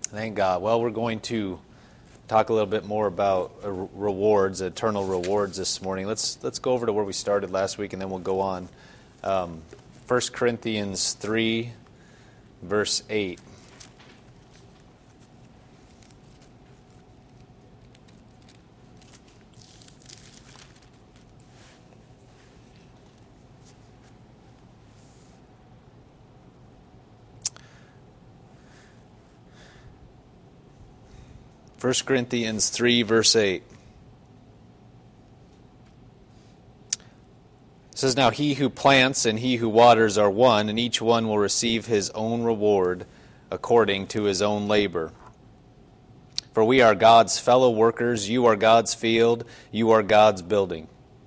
Thank God. Well, we're going to talk a little bit more about rewards, eternal rewards this morning. Let's go over to where we started last week, and then we'll go on. 1 Corinthians 3, verse 8. First Corinthians 3, verse 8. It says, "Now he who plants and he who waters are one, and each one will receive his own reward according to his own labor. For we are God's fellow workers, you are God's field, you are God's building."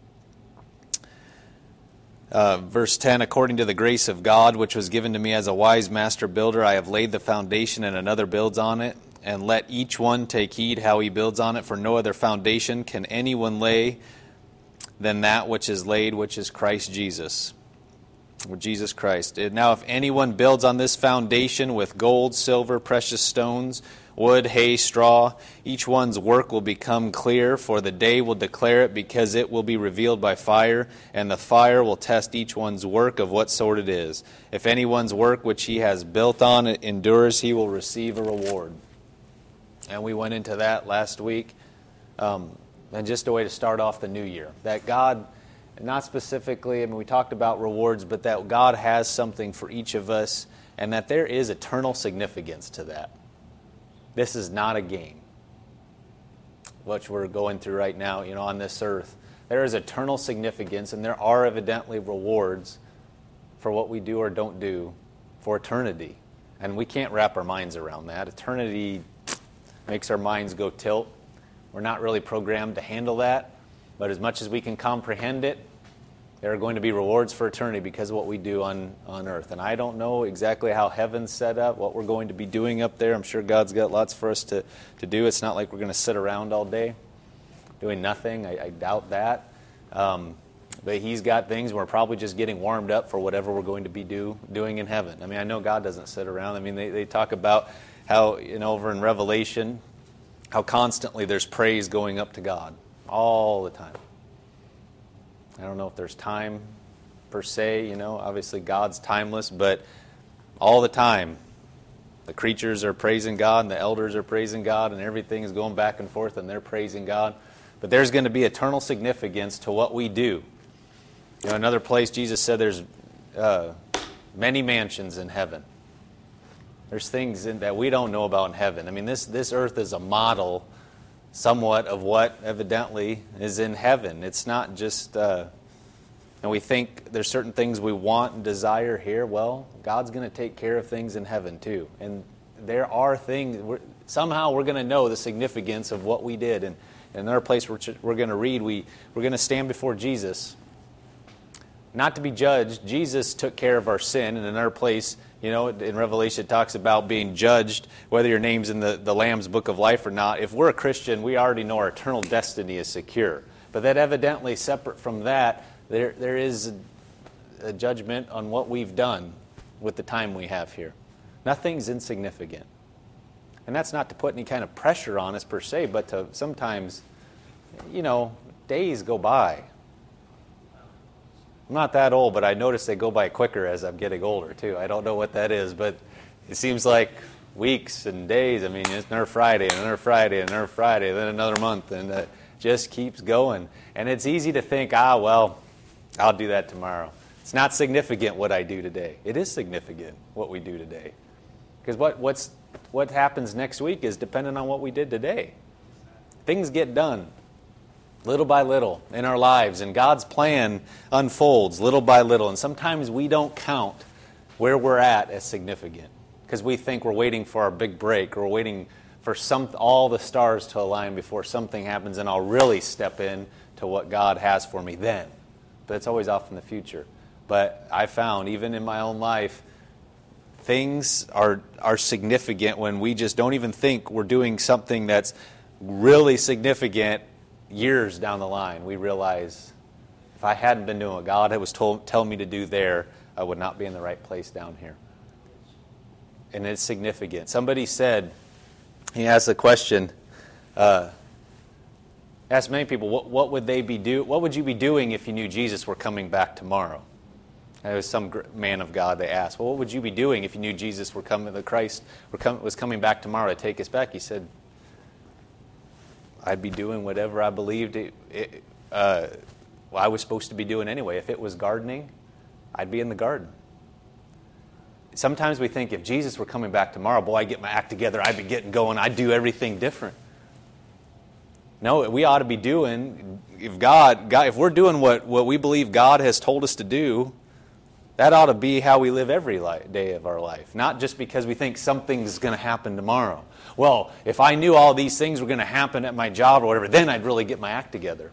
Verse 10, "According to the grace of God, which was given to me as a wise master builder, I have laid the foundation and another builds on it. And let each one take heed how he builds on it, for no other foundation can anyone lay than that which is laid, which is Christ Jesus." Or Jesus Christ. "Now if anyone builds on this foundation with gold, silver, precious stones, wood, hay, straw, each one's work will become clear, for the day will declare it, because it will be revealed by fire, and the fire will test each one's work of what sort it is. If anyone's work which he has built on endures, he will receive a reward." And we went into that last week. And just a way to start off the new year. That God, not specifically, we talked about rewards, but that God has something for each of us, and that there is eternal significance to that. This is not a game, which we're going through right now, on this earth. There is eternal significance, and there are evidently rewards for what we do or don't do for eternity. And we can't wrap our minds around that. Eternity makes our minds go tilt. We're not really programmed to handle that, but as much as we can comprehend it, there are going to be rewards for eternity because of what we do on earth. And I don't know exactly how heaven's set up, what we're going to be doing up there. I'm sure God's got lots for us to do. It's not like we're going to sit around all day doing nothing. I doubt that. But He's got things, and we're probably just getting warmed up for whatever we're going to be doing in heaven. I know God doesn't sit around. They talk about how, over in Revelation, how constantly there's praise going up to God all the time. I don't know if there's time per se, obviously God's timeless, but all the time the creatures are praising God and the elders are praising God and everything is going back and forth and they're praising God. But there's going to be eternal significance to what we do. Another place Jesus said there's many mansions in heaven. There's things that we don't know about in heaven. This earth is a model somewhat of what evidently is in heaven. It's not just, and we think there's certain things we want and desire here. Well, God's going to take care of things in heaven too. And there are things, somehow we're going to know the significance of what we did. And in another place we're going to read, we're going to stand before Jesus. Not to be judged. Jesus took care of our sin. In another place, in Revelation it talks about being judged, whether your name's in the Lamb's Book of Life or not. If we're a Christian, we already know our eternal destiny is secure. But that evidently, separate from that, there is a judgment on what we've done with the time we have here. Nothing's insignificant. And that's not to put any kind of pressure on us per se, but to sometimes, days go by. I'm not that old, but I notice they go by quicker as I'm getting older, too. I don't know what that is, but it seems like weeks and days. It's another Friday, and another Friday, and another Friday, then another month, and it just keeps going. And it's easy to think, I'll do that tomorrow. It's not significant what I do today. It is significant what we do today. Because what happens next week is dependent on what we did today. Things get done little by little in our lives, and God's plan unfolds little by little. And sometimes we don't count where we're at as significant because we think we're waiting for our big break, or we're waiting for all the stars to align before something happens, and I'll really step in to what God has for me then. But it's always off in the future. But I found, even in my own life, things are significant when we just don't even think we're doing something that's really significant. Years down the line, we realize if I hadn't been doing what God was telling me to do there, I would not be in the right place down here. And it's significant. Somebody said, He asked the question, asked many people, what would they be what would you be doing if you knew Jesus were coming back tomorrow? There was some man of God they asked, well, what would you be doing if you knew Jesus was coming back tomorrow to take us back? He said, I'd be doing whatever I believed I was supposed to be doing anyway. If it was gardening, I'd be in the garden. Sometimes we think if Jesus were coming back tomorrow, boy, I'd get my act together, I'd be getting going, I'd do everything different. No, we ought to be doing, if we're doing what we believe God has told us to do, that ought to be how we live every day of our life. Not just because we think something's going to happen tomorrow. Well, if I knew all these things were going to happen at my job or whatever, then I'd really get my act together.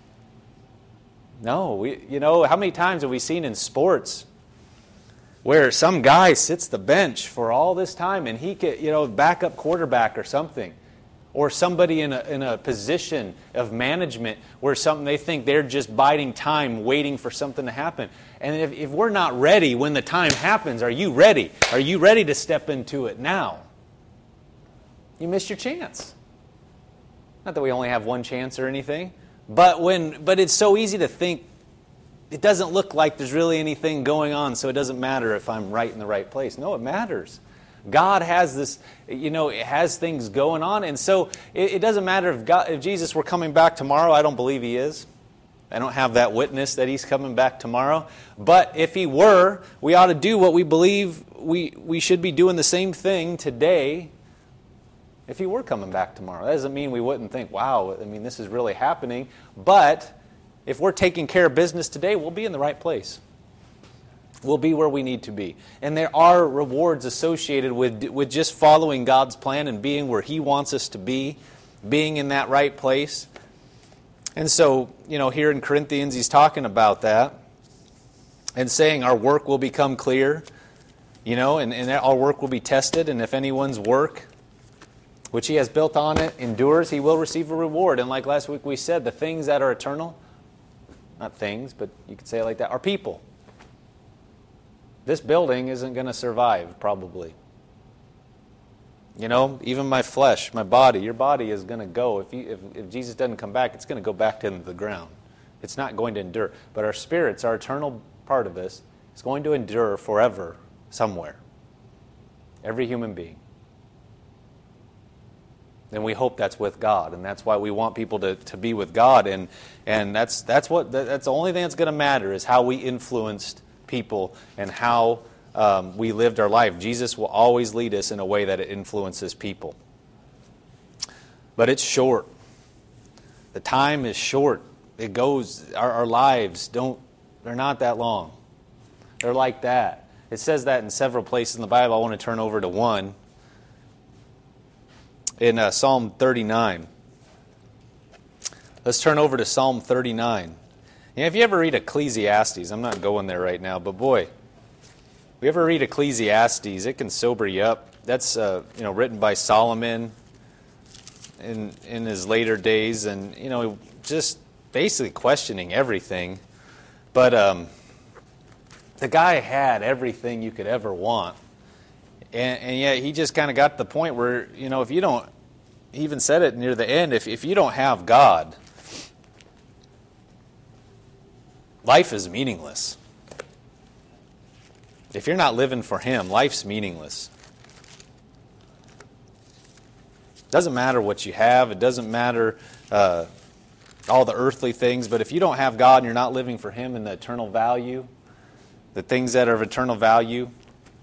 No, how many times have we seen in sports where some guy sits the bench for all this time and he could, backup quarterback or something, or somebody in a position of management where they think they're just biding time, waiting for something to happen. And if we're not ready when the time happens, are you ready? Are you ready to step into it now? You missed your chance. Not that we only have one chance or anything, but it's so easy to think it doesn't look like there's really anything going on, so it doesn't matter if I'm right in the right place. No, it matters. God has this, it has things going on, and so it doesn't matter if Jesus were coming back tomorrow. I don't believe He is. I don't have that witness that He's coming back tomorrow. But if He were, we ought to do what we believe we should be doing the same thing today if He were coming back tomorrow. That doesn't mean we wouldn't think, wow, this is really happening. But if we're taking care of business today, we'll be in the right place. We'll be where we need to be. And there are rewards associated with just following God's plan and being where He wants us to be, being in that right place. And so, here in Corinthians, he's talking about that and saying our work will become clear, and our work will be tested. And if anyone's work, which he has built on it, endures, he will receive a reward. And like last week we said, the things that are eternal, not things, but you could say it like that, are people. This building isn't going to survive, probably. Even my flesh, my body, your body is going to go. If Jesus doesn't come back, it's going to go back into the ground. It's not going to endure. But our spirits, our eternal part of us, is going to endure forever somewhere. Every human being. And we hope that's with God, and that's why we want people to be with God. And that's the only thing that's going to matter is how we influenced people and how we lived our life. Jesus will always lead us in a way that it influences people. But it's short. The time is short. It goes, our lives they're not that long. They're like that. It says that in several places in the Bible. I want to turn over to one. In Psalm 39. Let's turn over to Psalm 39. If you ever read Ecclesiastes, I'm not going there right now, but boy, if you ever read Ecclesiastes, it can sober you up. That's written by Solomon in his later days, and just basically questioning everything. But the guy had everything you could ever want, and yet he just kind of got to the point where if you don't, he even said it near the end, if you don't have God, life is meaningless. If you're not living for Him, life's meaningless. It doesn't matter what you have. It doesn't matter all the earthly things. But if you don't have God and you're not living for Him and the eternal value, the things that are of eternal value,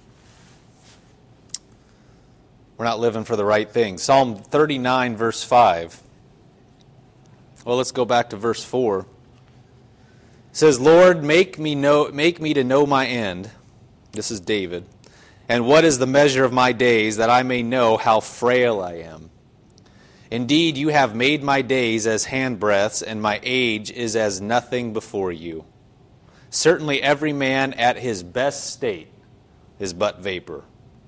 we're not living for the right things. Psalm 39, verse 5. Well, let's go back to verse 4. It says, Lord, make me to know my end. This is David. And what is the measure of my days, that I may know how frail I am? Indeed, you have made my days as handbreadths, and my age is as nothing before you. Certainly every man at his best state is but vapor.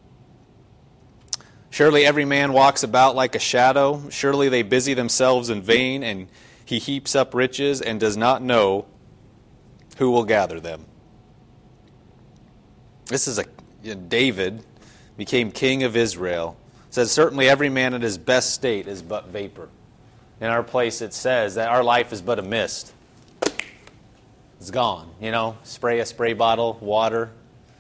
Surely every man walks about like a shadow. Surely they busy themselves in vain, and he heaps up riches and does not know who will gather them. This is David became king of Israel, It says, certainly every man in his best state is but vapor. In our place it says that our life is but a mist. It's gone. Spray a spray bottle, water,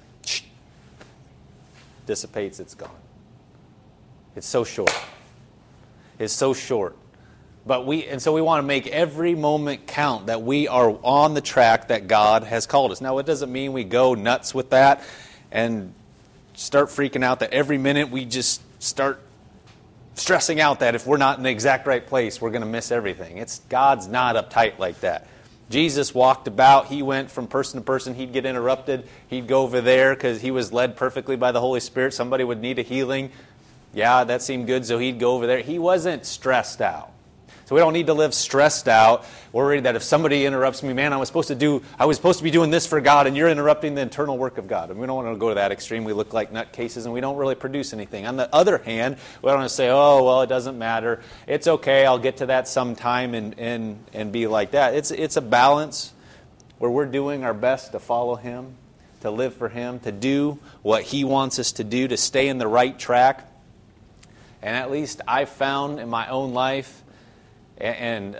dissipates, it's gone. It's so short. It's so short. So we want to make every moment count that we are on the track that God has called us. Now, it doesn't mean we go nuts with that and start freaking out that every minute we just start stressing out that if we're not in the exact right place, we're going to miss everything. God's not uptight like that. Jesus walked about. He went from person to person. He'd get interrupted. He'd go over there because he was led perfectly by the Holy Spirit. Somebody would need a healing. Yeah, that seemed good, so he'd go over there. He wasn't stressed out. So we don't need to live stressed out, worried that if somebody interrupts me, man, I was supposed to be doing this for God, and you're interrupting the internal work of God. And we don't want to go to that extreme. We look like nutcases, and we don't really produce anything. On the other hand, we don't want to say, oh, well, it doesn't matter. It's okay. I'll get to that sometime and be like that. It's a balance where we're doing our best to follow Him, to live for Him, to do what He wants us to do, to stay in the right track. And at least I've found in my own life, and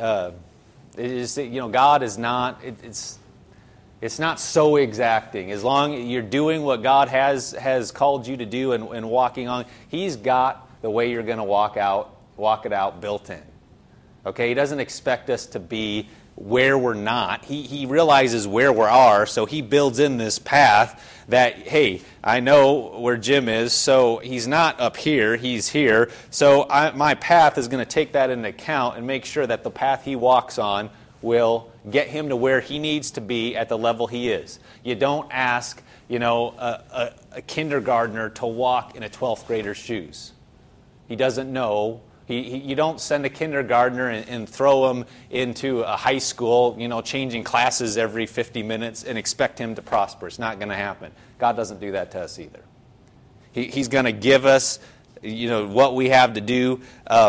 God is not. It's not so exacting. As long as you're doing what God has called you to do and walking on, He's got the way you're going to walk it out built in. Okay, He doesn't expect us to be where we're not. He realizes where we are, so He builds in this path that, hey, I know where Jim is, so he's not up here, he's here. So my path is going to take that into account and make sure that the path he walks on will get him to where he needs to be at the level he is. You don't ask, a kindergartner to walk in a 12th grader's shoes. He doesn't know. You don't send a kindergartner and throw him into a high school, changing classes every 50 minutes and expect him to prosper. It's not going to happen. God doesn't do that to us either. He's going to give us, what we have to do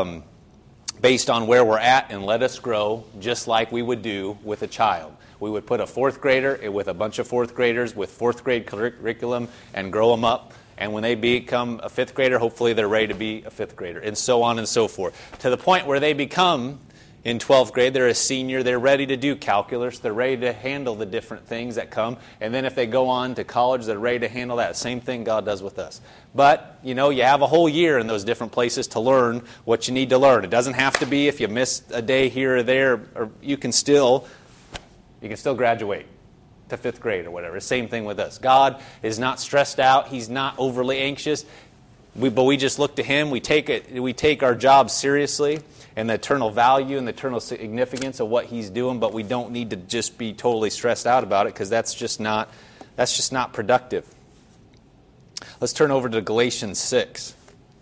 based on where we're at and let us grow just like we would do with a child. We would put a 4th grader with a bunch of 4th graders with 4th grade curriculum and grow them up. And when they become a 5th grader, hopefully they're ready to be a 5th grader, and so on and so forth. To the point where they become, in 12th grade, they're a senior, they're ready to do calculus, they're ready to handle the different things that come. And then if they go on to college, they're ready to handle that. Same thing God does with us. But, you have a whole year in those different places to learn what you need to learn. It doesn't have to be if you miss a day here or there, or you can still graduate to 5th grade or whatever. Same thing with us. God is not stressed out. He's not overly anxious. But we just look to Him. We take our job seriously and the eternal value and the eternal significance of what He's doing. But we don't need to just be totally stressed out about it, because that's just not productive. Let's turn over to Galatians 6.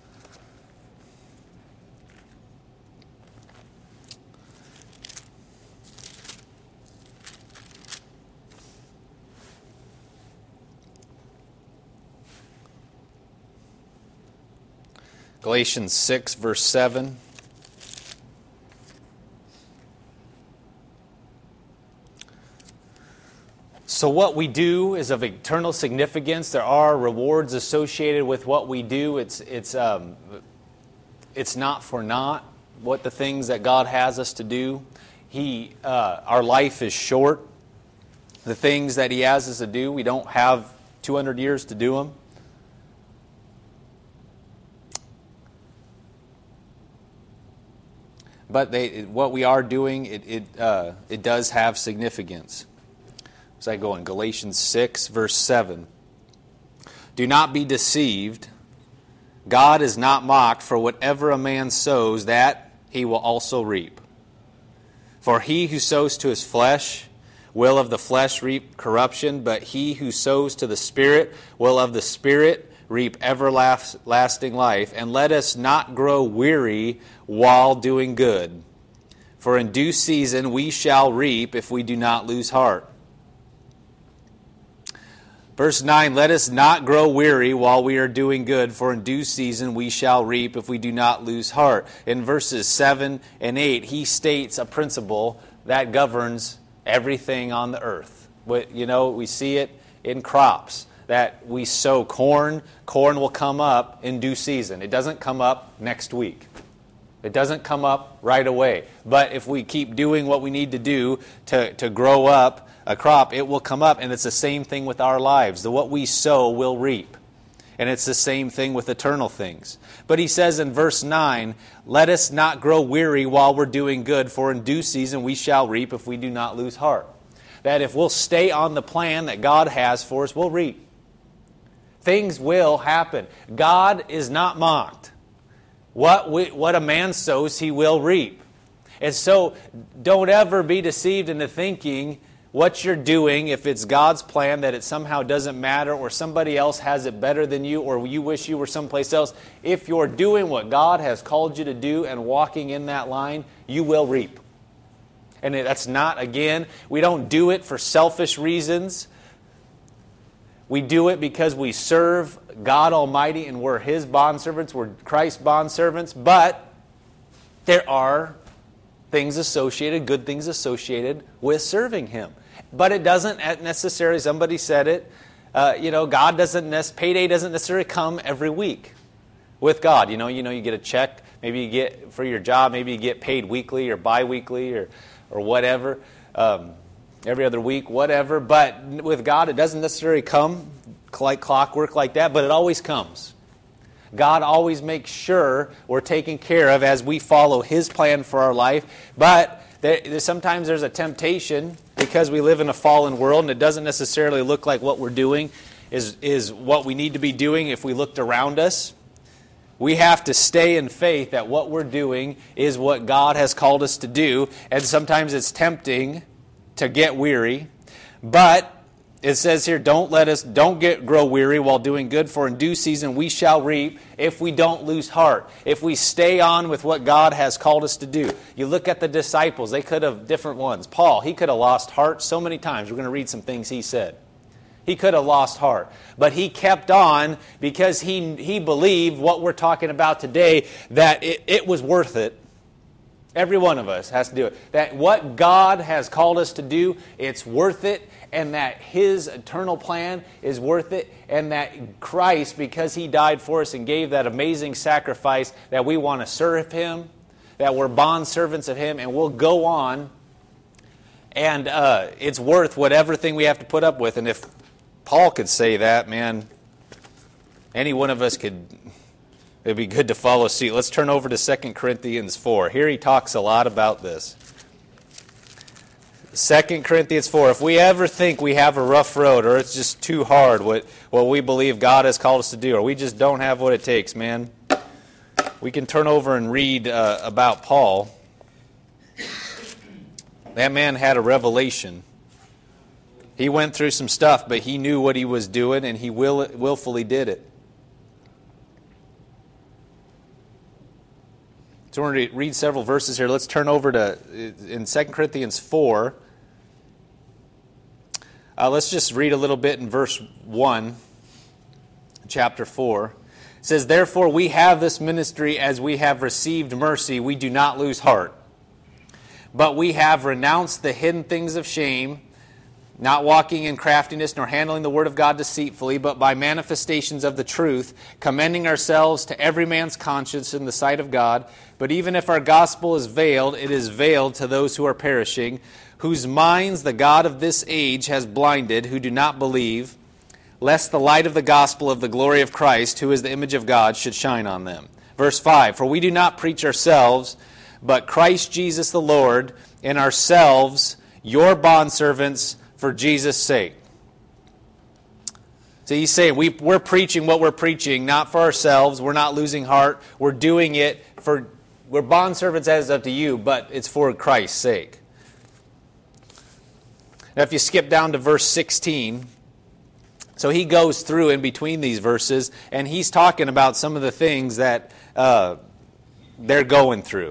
Galatians 6, verse 7. So what we do is of eternal significance. There are rewards associated with what we do. It's not for naught what the things that God has us to do. Our life is short. The things that He has us to do, we don't have 200 years to do them. But what we are doing, it does have significance. So I go in Galatians 6, verse 7. Do not be deceived. God is not mocked, for whatever a man sows, that he will also reap. For he who sows to his flesh will of the flesh reap corruption, but he who sows to the Spirit will of the Spirit reap everlasting life. And let us not grow weary while doing good, for in due season we shall reap if we do not lose heart. Verse 9, let us not grow weary while we are doing good, for in due season we shall reap if we do not lose heart. In verses 7 and 8, he states a principle that governs everything on the earth. We see it in crops. that we sow corn. Corn will come up in due season. It doesn't come up next week. It doesn't come up right away. But if we keep doing what we need to do to grow up a crop, it will come up. And it's the same thing with our lives. What we sow will reap. And it's the same thing with eternal things. But he says in verse 9, let us not grow weary while we're doing good, for in due season we shall reap if we do not lose heart. That if we'll stay on the plan that God has for us, we'll reap. Things will happen. God is not mocked. What a man sows, he will reap. And so don't ever be deceived into thinking what you're doing, if it's God's plan, that it somehow doesn't matter, or somebody else has it better than you, or you wish you were someplace else. If you're doing what God has called you to do and walking in that line, you will reap. And that's not, again, we don't do it for selfish reasons. We do it because we serve God Almighty and we're His bondservants, we're Christ's bondservants, but there are things associated, good things associated with serving Him. But it doesn't necessarily, somebody said it, God doesn't, payday doesn't necessarily come every week with God. You get a check, maybe you get for your job, maybe you get paid weekly or bi-weekly or whatever, every other week, whatever. But with God, it doesn't necessarily come like clockwork like that, but it always comes. God always makes sure we're taken care of as we follow His plan for our life. But sometimes there's a temptation, because we live in a fallen world and it doesn't necessarily look like what we're doing is what we need to be doing if we looked around us. We have to stay in faith that what we're doing is what God has called us to do. And sometimes it's tempting to get weary. But it says here, don't grow weary while doing good, for in due season we shall reap if we don't lose heart. If we stay on with what God has called us to do. You look at the disciples, they could have different ones. Paul, he could have lost heart so many times. We're going to read some things he said. He could have lost heart. But he kept on because he believed what we're talking about today, that it was worth it. Every one of us has to do it. That what God has called us to do, it's worth it. And that His eternal plan is worth it. And that Christ, because He died for us and gave that amazing sacrifice, that we want to serve Him. That we're bondservants of Him. And we'll go on. And it's worth whatever thing we have to put up with. And if Paul could say that, man, any one of us could... It'd be good to follow suit. Let's turn over to 2 Corinthians 4. Here he talks a lot about this. 2 Corinthians 4. If we ever think we have a rough road, or it's just too hard what we believe God has called us to do, or we just don't have what it takes, man, we can turn over and read about Paul. That man had a revelation. He went through some stuff, but he knew what he was doing, and he willfully did it. So we're going to read several verses here. Let's turn over to in 2 Corinthians 4. Let's just read a little bit in verse 1, chapter 4. It says, therefore we have this ministry as we have received mercy. We do not lose heart. But we have renounced the hidden things of shame, not walking in craftiness, nor handling the word of God deceitfully, but by manifestations of the truth, commending ourselves to every man's conscience in the sight of God. But even if our gospel is veiled, it is veiled to those who are perishing, whose minds the God of this age has blinded, who do not believe, lest the light of the gospel of the glory of Christ, who is the image of God, should shine on them. Verse 5, for we do not preach ourselves, but Christ Jesus the Lord, and ourselves your bondservants for Jesus' sake. So he's saying we're preaching what we're preaching, not for ourselves. We're not losing heart. We're doing it we're bondservants as up to you, but it's for Christ's sake. Now if you skip down to verse 16, so he goes through in between these verses, and he's talking about some of the things that they're going through.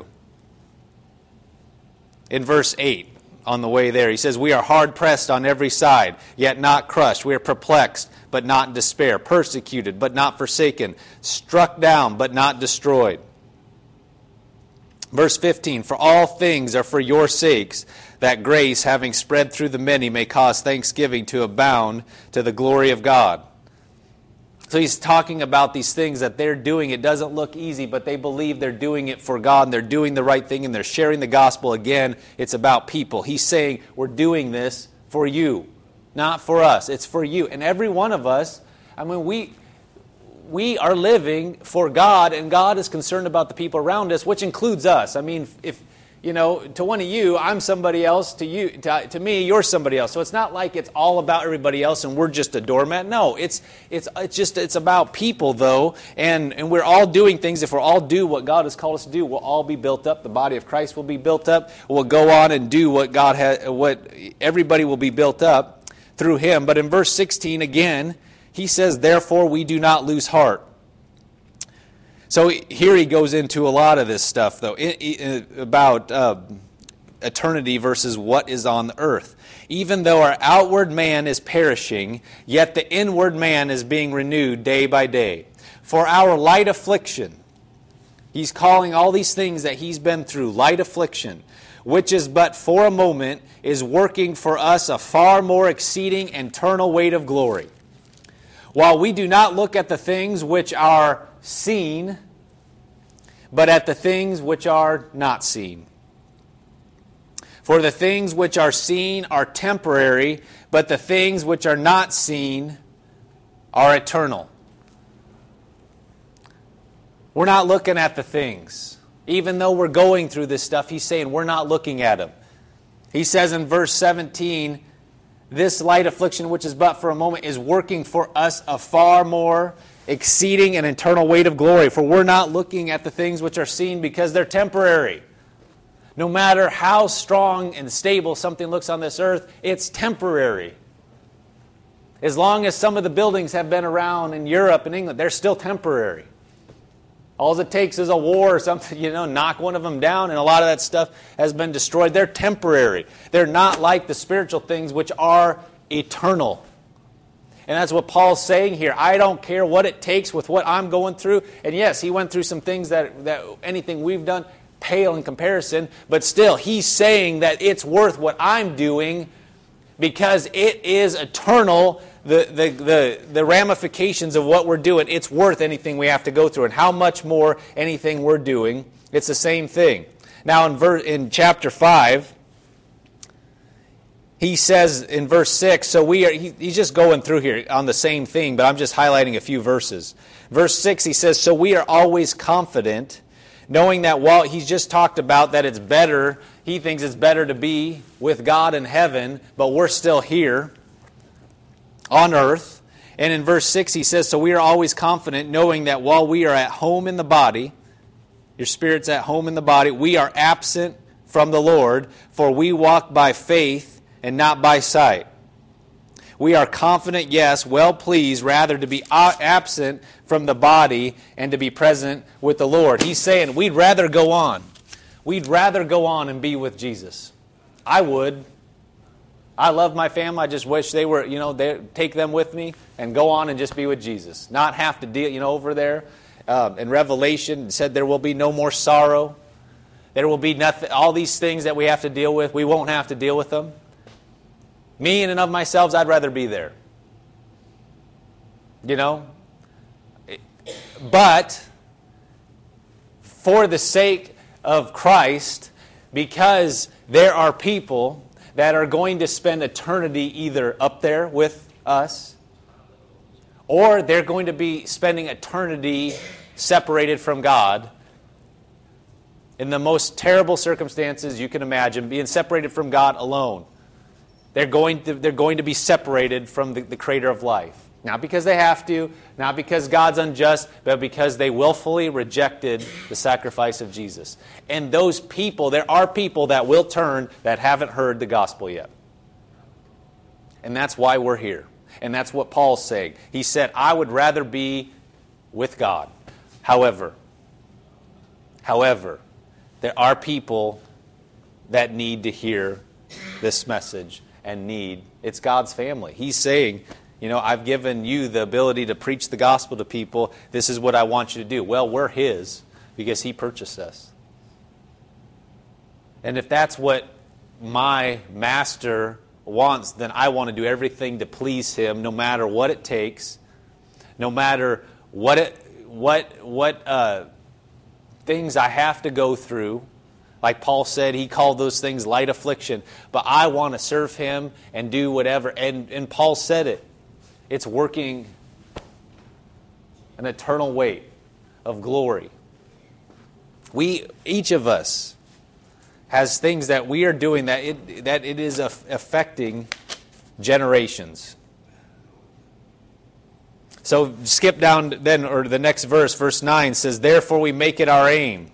In verse 8, on the way there, he says, we are hard pressed on every side, yet not crushed. We are perplexed, but not in despair. Persecuted, but not forsaken. Struck down, but not destroyed. Verse 15, for all things are for your sakes, that grace, having spread through the many, may cause thanksgiving to abound to the glory of God. So he's talking about these things that they're doing. It doesn't look easy, but they believe they're doing it for God, and they're doing the right thing, and they're sharing the gospel. Again, it's about people. He's saying, we're doing this for you, not for us. It's for you. And every one of us, I mean, we are living for God, and God is concerned about the people around us, which includes us. I mean, if to one of you, I'm somebody else. To you, to me, you're somebody else. So it's not like it's all about everybody else and we're just a doormat. No, it's about people, though, and we're all doing things. If we'll all do what God has called us to do, we'll all be built up. The body of Christ will be built up. We'll go on and do what God has. What everybody will be built up through Him. But in verse 16 again, he says, "Therefore we do not lose heart." So here he goes into a lot of this stuff, though, about eternity versus what is on the earth. Even though our outward man is perishing, yet the inward man is being renewed day by day. For our light affliction, he's calling all these things that he's been through light affliction, which is but for a moment, is working for us a far more exceeding eternal weight of glory. While we do not look at the things which are seen, but at the things which are not seen. For the things which are seen are temporary, but the things which are not seen are eternal. We're not looking at the things. Even though we're going through this stuff, he's saying we're not looking at them. He says in verse 17, this light affliction, which is but for a moment, is working for us a far more exceeding an eternal weight of glory. For we're not looking at the things which are seen because they're temporary. No matter how strong and stable something looks on this earth, it's temporary. As long as some of the buildings have been around in Europe and England, they're still temporary. All it takes is a war or something, knock one of them down, and a lot of that stuff has been destroyed. They're temporary. They're not like the spiritual things which are eternal. And that's what Paul's saying here. I don't care what it takes with what I'm going through. And yes, he went through some things that anything we've done pale in comparison. But still, he's saying that it's worth what I'm doing because it is eternal. The ramifications of what we're doing, it's worth anything we have to go through. And how much more anything we're doing, it's the same thing. Now in chapter 5, he says in verse 6, so he's just going through here on the same thing, but I'm just highlighting a few verses. Verse 6, he says, so we are always confident, knowing that while he's just talked about that it's better, he thinks it's better to be with God in heaven, but we're still here on earth. And in verse 6 he says, so we are always confident, knowing that while we are at home in the body, your spirit's at home in the body, we are absent from the Lord, for we walk by faith and not by sight. We are confident, yes, well pleased, rather to be absent from the body and to be present with the Lord. He's saying we'd rather go on. We'd rather go on and be with Jesus. I would. I love my family. I just wish they were, they take them with me and go on and just be with Jesus. Not have to deal, over there in Revelation, it said there will be no more sorrow. There will be nothing, all these things that we have to deal with, we won't have to deal with them. Me in and of myself, I'd rather be there. But for the sake of Christ, because there are people that are going to spend eternity either up there with us, or they're going to be spending eternity separated from God in the most terrible circumstances you can imagine, being separated from God alone. They're going to be separated from the Creator of life. Not because they have to, not because God's unjust, but because they willfully rejected the sacrifice of Jesus. And those people, there are people that will turn that haven't heard the gospel yet. And that's why we're here. And that's what Paul's saying. He said, I would rather be with God. However, there are people that need to hear this message and it's God's family. He's saying, I've given you the ability to preach the gospel to people. This is what I want you to do. Well, we're His because He purchased us. And if that's what my master wants, then I want to do everything to please Him, no matter what it takes, No matter what things I have to go through. Like Paul said, he called those things light affliction. But I want to serve him and do whatever. And Paul said it. It's working an eternal weight of glory. Each of us has things that we are doing that it is affecting generations. So skip down then, or the next verse, verse 9 says, "Therefore we make it our aim,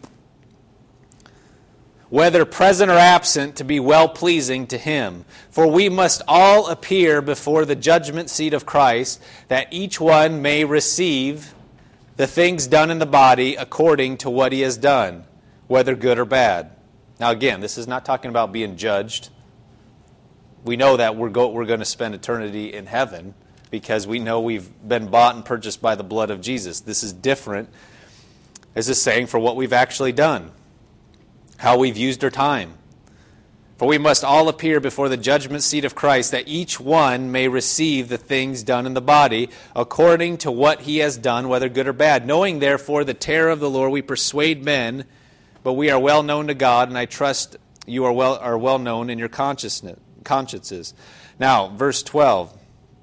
whether present or absent, to be well-pleasing to Him. For we must all appear before the judgment seat of Christ, that each one may receive the things done in the body according to what he has done, whether good or bad." Now again, this is not talking about being judged. We know that we're going to spend eternity in heaven because we know we've been bought and purchased by the blood of Jesus. This is different, as is saying, for what we've actually done, how we've used our time. "For we must all appear before the judgment seat of Christ, that each one may receive the things done in the body, according to what he has done, whether good or bad. Knowing therefore the terror of the Lord, we persuade men, but we are well known to God, and I trust you are well known in your consciences." Now, verse 12.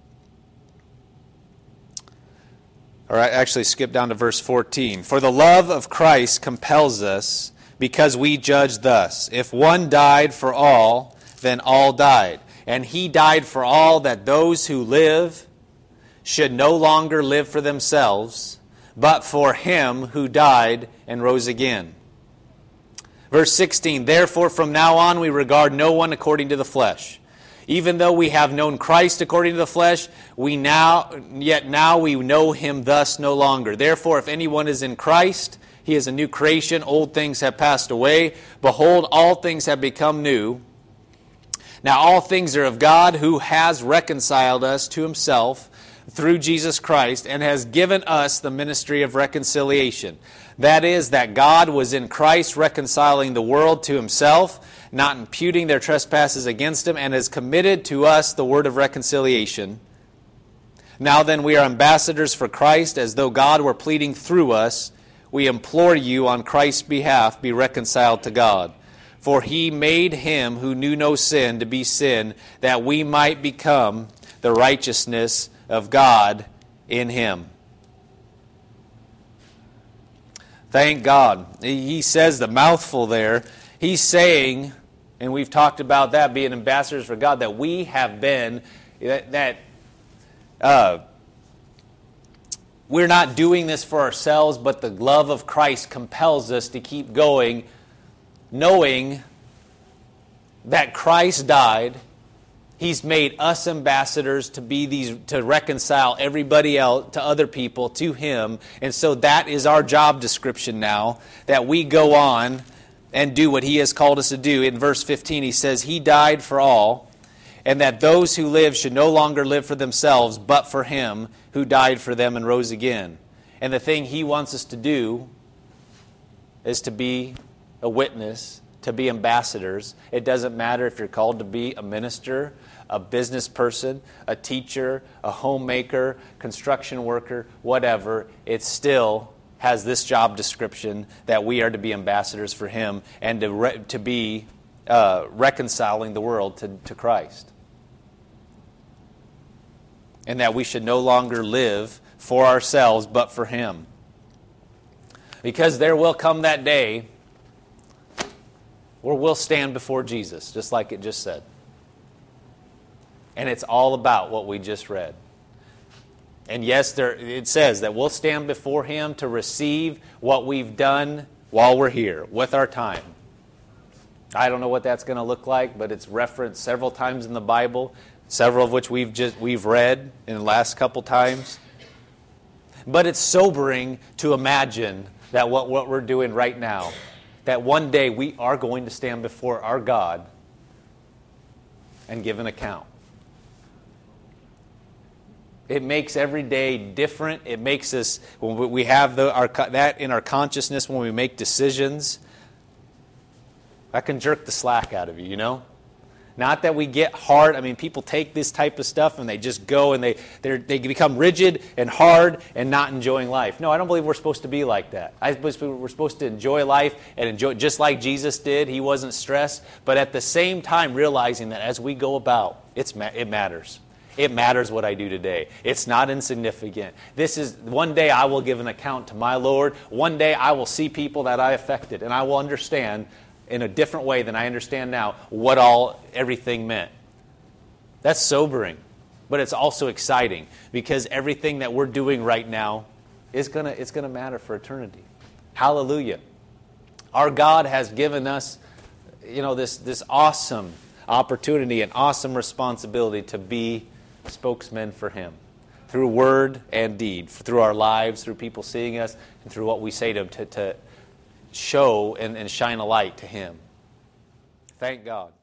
Or actually, skip down to verse 14. "For the love of Christ compels us, because we judge thus: if one died for all, then all died. And he died for all, that those who live should no longer live for themselves, but for him who died and rose again." Verse 16, "Therefore from now on we regard no one according to the flesh. Even though we have known Christ according to the flesh, yet now we know him thus no longer. Therefore if anyone is in Christ, he is a new creation. Old things have passed away. Behold, all things have become new. Now all things are of God, who has reconciled us to himself through Jesus Christ, and has given us the ministry of reconciliation. That is, that God was in Christ reconciling the world to himself, not imputing their trespasses against him, and has committed to us the word of reconciliation. Now then, we are ambassadors for Christ, as though God were pleading through us. We implore you on Christ's behalf, be reconciled to God. For he made him who knew no sin to be sin, that we might become the righteousness of God in him." Thank God. He says the mouthful there. He's saying, and we've talked about that, being ambassadors for God, that we have been, we're not doing this for ourselves, but the love of Christ compels us to keep going, knowing that Christ died. He's made us ambassadors to reconcile everybody else, to other people, to him. And so that is our job description now, that we go on and do what he has called us to do. In verse 15 he says, "He died for all, and that those who live should no longer live for themselves, but for him who died for them and rose again." And the thing he wants us to do is to be a witness, to be ambassadors. It doesn't matter if you're called to be a minister, a business person, a teacher, a homemaker, construction worker, whatever. It still has this job description that we are to be ambassadors for him and to be reconciling the world to Christ. And that we should no longer live for ourselves, but for him. Because there will come that day where we'll stand before Jesus, just like it just said. And it's all about what we just read. And yes, it says that we'll stand before him to receive what we've done while we're here, with our time. I don't know what that's going to look like, but it's referenced several times in the Bible, several of which we've read in the last couple times. But it's sobering to imagine that what we're doing right now, that one day we are going to stand before our God and give an account. It makes every day different. It makes us, when we have that in our consciousness, when we make decisions, that can jerk the slack out of you, you know? Not that we get hard. I mean, people take this type of stuff and they just go and they become rigid and hard and not enjoying life. No, I don't believe we're supposed to be like that. I believe we're supposed to enjoy life and enjoy just like Jesus did. He wasn't stressed, but at the same time realizing that as we go about, it matters. It matters what I do today. It's not insignificant. This is one day I will give an account to my Lord. One day I will see people that I affected, and I will understand in a different way than I understand now what everything meant. That's sobering, but it's also exciting because everything that we're doing right now it's gonna matter for eternity. Hallelujah! Our God has given us, this awesome opportunity and awesome responsibility to be spokesmen for Him through word and deed, through our lives, through people seeing us, and through what we say to show and shine a light to Him. Thank God.